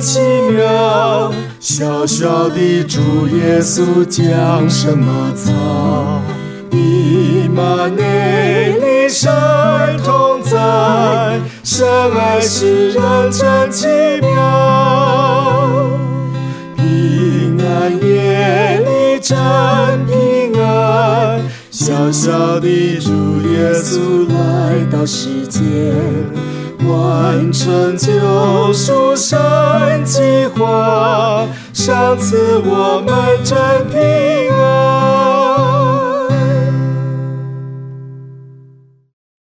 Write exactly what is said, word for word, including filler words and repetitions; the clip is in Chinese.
奇妙，小小的主耶稣降生茅草，以马内利，神同在，神爱世人真奇妙，平安夜里真平安，小小的主耶稣来到世间，完成救赎神计划，赏赐我们真平安。